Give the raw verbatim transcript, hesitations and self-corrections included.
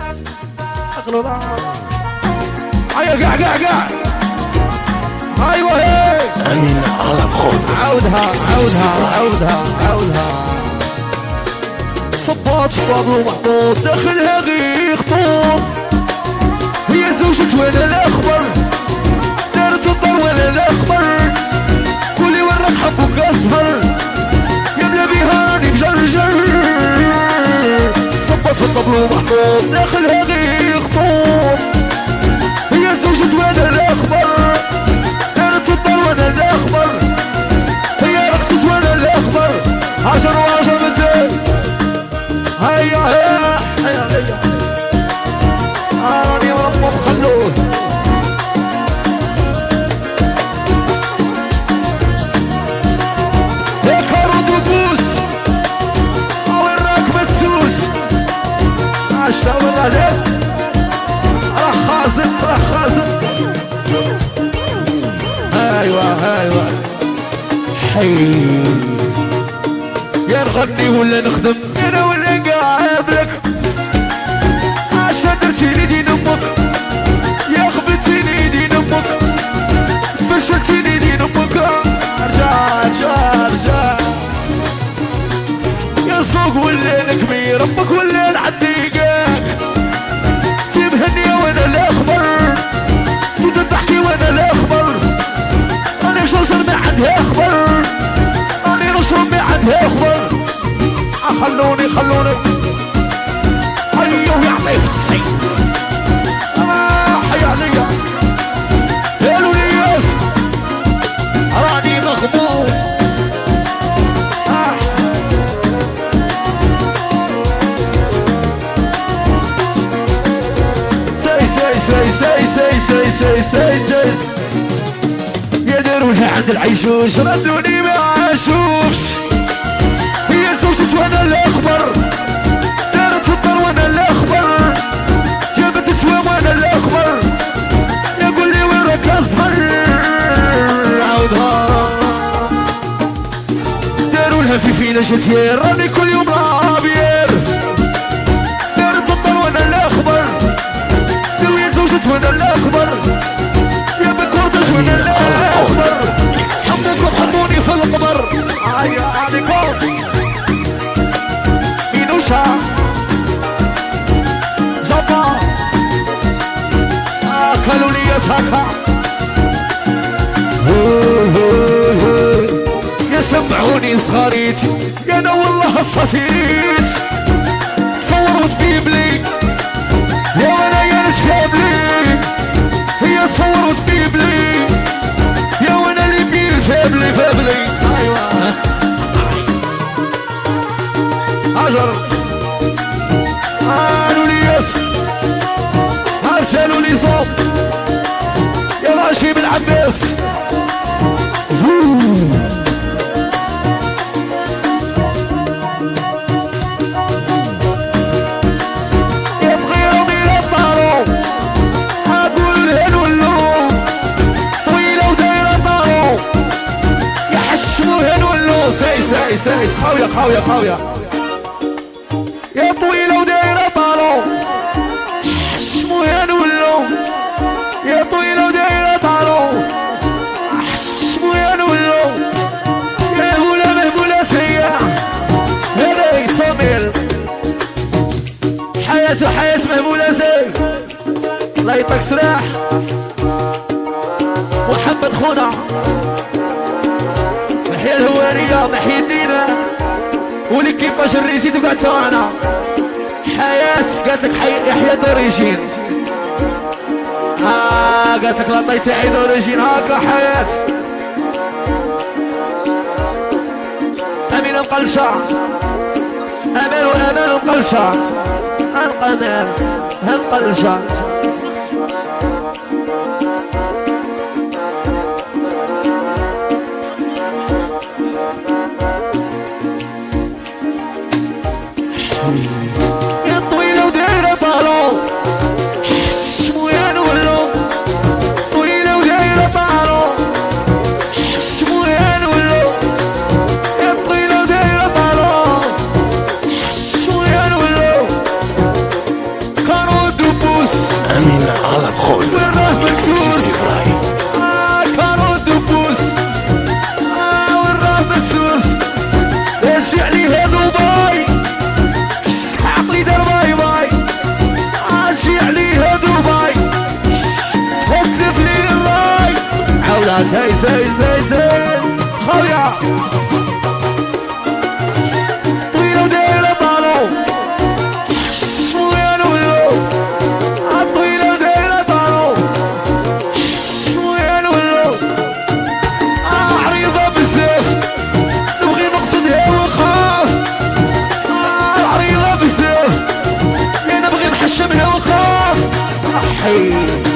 اغلط هيا قاع قاع قاع ايوه هي امين على بخور عودها عودها عودها عودها صباط فاضل محطوط داخلها غير خطوط هي زوجة وانا الاخبر دارت الدار وانا الاخبر كلي وراك حبك اسهر يملا بيها راني مجرجر صباط في الطبل محطوط داخلها غير خطوط هي زوجة وانا الاخبر دارت الدار وانا الاخبر هي رقصت وانا الاخبر عشر وعشر متين هيا هيا هيا هيا راني وربهم خلوه هيك رد وبوس وين راك مدسوس عشتا ولا ناس راح خازن راح خازن ايوه ايوه حي يا نغني ولا نخدم انا ولا قاعد لك عشان درتيني دين امك يا خبتيني دين امك فشلتيني دين امك ارجع ارجع ارجع يا سوق ولا كبير امك ولا نعديقاك تبهني وانا الاخبر تذبحكي وانا الاخبر راني شجر ما عندها اخبر راني نشرب ما عندها اخبر خلوني خلوني ايوه يعطيك السيف اه حي عليا يا لولياس راني مغموم آه. سي سي سي سي سي سي سي سي سي يا دارولها عند العيشوش ردوني ما عاشوش هي زوجة وانا الاخبر دارت الدار وانا الاخبر جابت توام وانا الاخبر يقول لي وين راك اصفر عاودها داروا لها في فينا جتير راني كل يوم عابير دارت الدار وانا الاخبر دوية زوجة وانا الاخبر يا بكورتج وانا الاخبر حموكم حموني في القبر هيا عليكم مينوشا جابا اكلوا لي يساكا يا سمعوني صغاريتي يا انا والله صفيت صورت بيبلي يا وانا يا نتفابلي هي صورت بيبلي يا وانا اللي بيل فابلي فابلي ايوه هاجر قالوا لي ياس هاشالوا لي صوت يا غاشي بن عباس يا صغيرة دير الطارو اقول لها نولو طويلة ودايرة طارو يا حشموها نولو ساي ساي ساي خاوية خاوية خاوية يا طويلة ودايرة طالو حشمو يا نولو يا طويلة ودايرة طالو حشمو يا نولو يا مهبولة مهبولة سياح هذا صامل حياته حياة مهبولة سيف الله يعطيك سراح محمد خونا محيا الهوارية محيا الدينة وليكيباج الريزيد وقعد ترانا حياة قالت لك حي يحيى دوريجين ها قالت لك لا تاعي دوريجين هاكا حياة امين مقلشة امان وامان مقلشة هنقنال هنقلشة يا طويلة ودايرة طالو حشمو يا نولو طويلة ودايرة طالو حشمو يا نولو يا طويلة ودايرة طالو حشمو يا نولو كانوا Kondo Exclusive Live. كانوا دبوس والراه مسوس ارجع لي هذو باي اسحاق لي دار باي باي ارجع لي هذو باي تخلف لي الراي عاودها زي زي زي زي خاوية طويلة ودايرة طالو شوية نولو طويلة ودايرة طالو شوية نولو عريضة بزاف نبغي نقصدها ونخاف عريضة بزاف نبغي نحشمها ونخاف